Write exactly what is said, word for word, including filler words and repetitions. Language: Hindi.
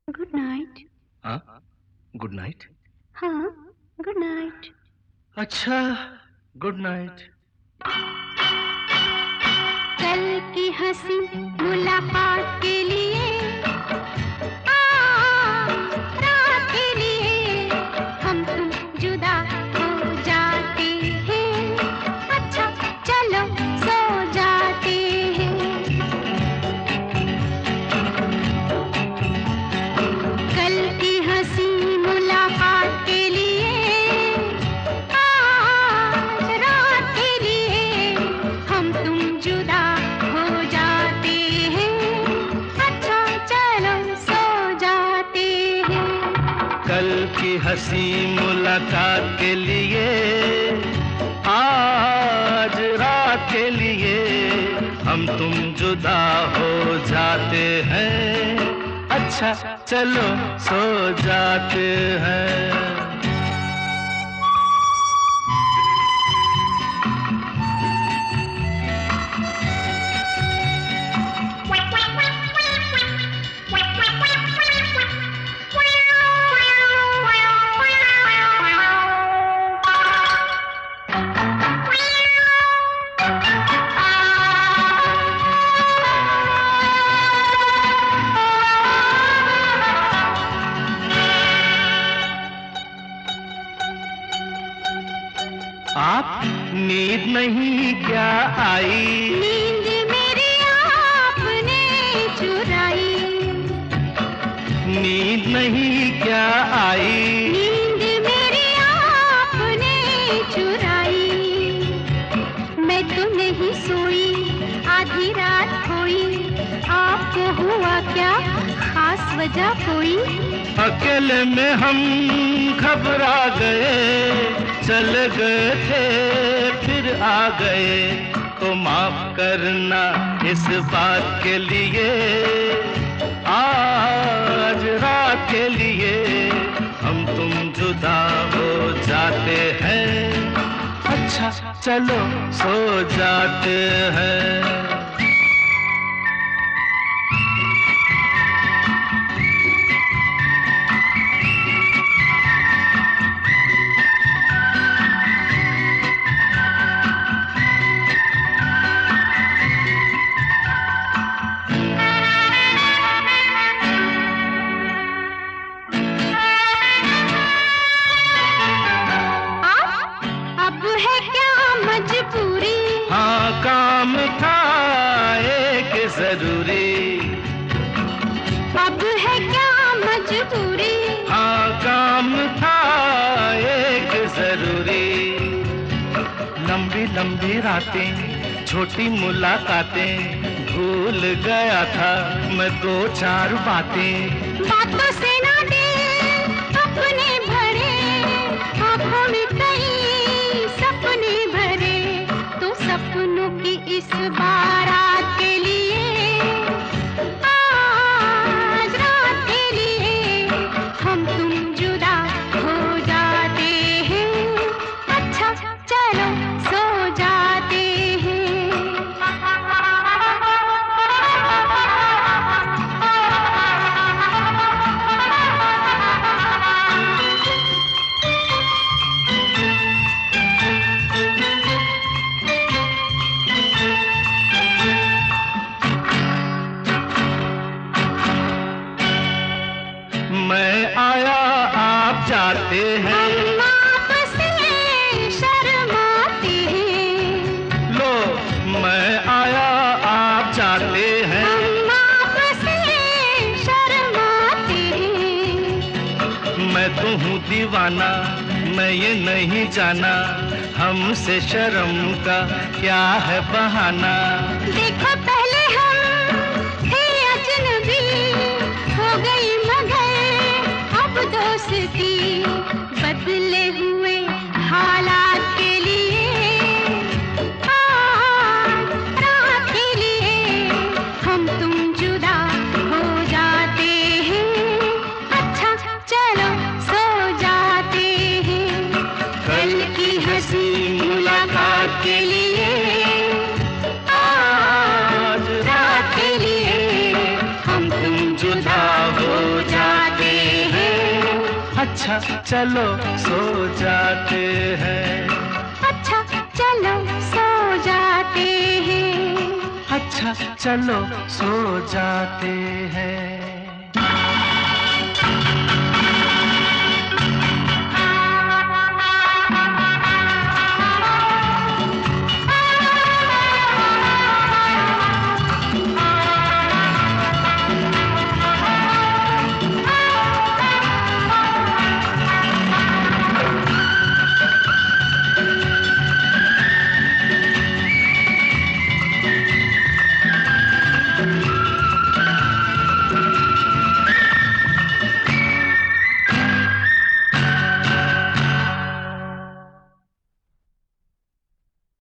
Good night. हाँ, गुड नाइट। हाँ, गुड नाइट। अच्छा, गुड नाइट। कल की हंसी मुलाकात के लिए, आज रात के लिए हम तुम जुदा हो जाते हैं। अच्छा चलो सो जाते हैं। कल की हंसी मुलाकात के लिए, आज रात के लिए हम तुम जुदा हो जाते हैं। अच्छा चलो सो जाते हैं। कल की हंसी मुलाकात के लिए, आज रात के लिए हम तुम जुदा हो जाते हैं। अच्छा चलो सो जाते हैं। आप नींद नहीं क्या आई? नींद मेरी आपने चुराई। नींद नहीं क्या आई? नींद मेरी आपने चुराई। मैं तो नहीं सोई, आधी रात खोई। आपको हुआ क्या, खास वजह कोई? अकेले में हम घबरा गए, चल गए थे फिर आ गए। तो माफ करना इस बात के लिए, आज रात के लिए हम तुम जुदा हो जाते हैं। अच्छा चलो सो जाते हैं। अब है क्या मजबूरी? हाँ काम था एक जरूरी। अब है क्या मजबूरी? हाँ काम था एक जरूरी। लंबी लंबी रातें, छोटी मुलाकातें, भूल गया था मैं दो चार बातें। बातों से ना दे अपने भरे, आंखों में कई सपने भरे। तो सपनों की इस बारात के लिए, आज रात के लिए हम तुम जुदा हो जाते हैं। अच्छा चलो सो जाते मैं आया आप जाते हैं। हम आपसे शर्माते हैं। लो मैं आया आप जाते हैं। हम आपसे शर्माते हैं। मैं तो हूँ दीवाना, मैं ये नहीं जाना, हमसे शर्म का क्या है बहाना। देखो पहले हम थे अजनबी, हो गई मगर अब दोस्ती। बदले हुए हालात के लिए, आज रात के लिए हम तुम जुदा हो जाते हैं। अच्छा चलो सो जाते हैं। कल की हंसी मुलाकात के लिए, आज रात के लिए हम तुम जुदा हो जाते अच्छा चलो सो जाते हैं, अच्छा चलो सो जाते हैं, अच्छा चलो सो जाते हैं।